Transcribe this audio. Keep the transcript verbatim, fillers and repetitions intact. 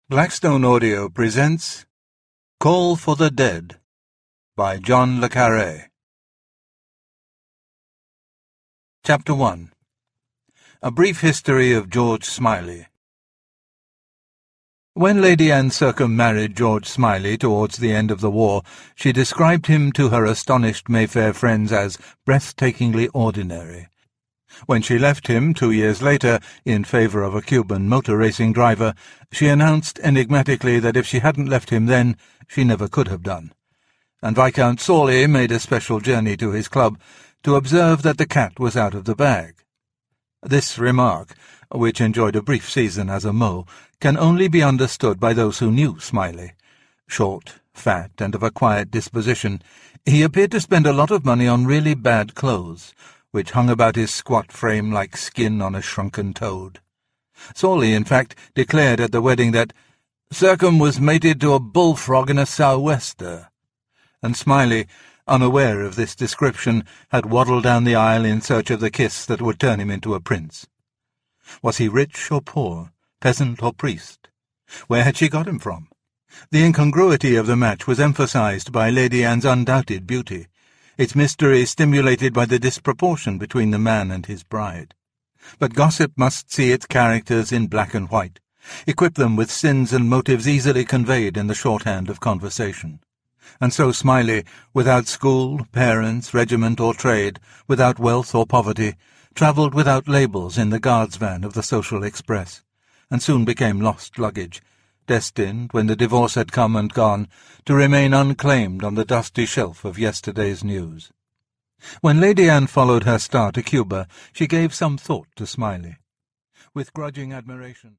Blackstone Audio presents Call for the Dead by John le Carré. Chapter one. A Brief History of George Smiley. When Lady Anne Sercombe married George Smiley towards the end of the war, she described him to her astonished Mayfair friends as breathtakingly ordinary. When she left him two years later, in favour of a Cuban motor racing driver, she announced enigmatically that if she hadn't left him then, she never could have done. And Viscount Sawley made a special journey to his club to observe that the cat was out of the bag. This remark, which enjoyed a brief season as a mot, can only be understood by those who knew Smiley. Short, fat, and of a quiet disposition, he appeared to spend a lot of money on really bad clothes, which hung about his squat frame like skin on a shrunken toad. Sawley, in fact, declared at the wedding that Sercombe was mated to a bullfrog in a sou'wester, and Smiley, unaware of this description, had waddled down the aisle in search of the kiss that would turn him into a prince. Was he rich or poor, peasant or priest? Where had she got him from? The incongruity of the match was emphasized by Lady Anne's undoubted beauty, its mystery stimulated by the disproportion between the man and his bride. But gossip must see its characters in black and white, equip them with sins and motives easily conveyed in the shorthand of conversation. And so Smiley, without school, parents, regiment, or trade, without wealth or poverty, travelled without labels in the guards' van of the Social Express, and soon became lost luggage, destined, when the divorce had come and gone, to remain unclaimed on the dusty shelf of yesterday's news. When Lady Anne followed her star to Cuba, she gave some thought to Smiley. With grudging admiration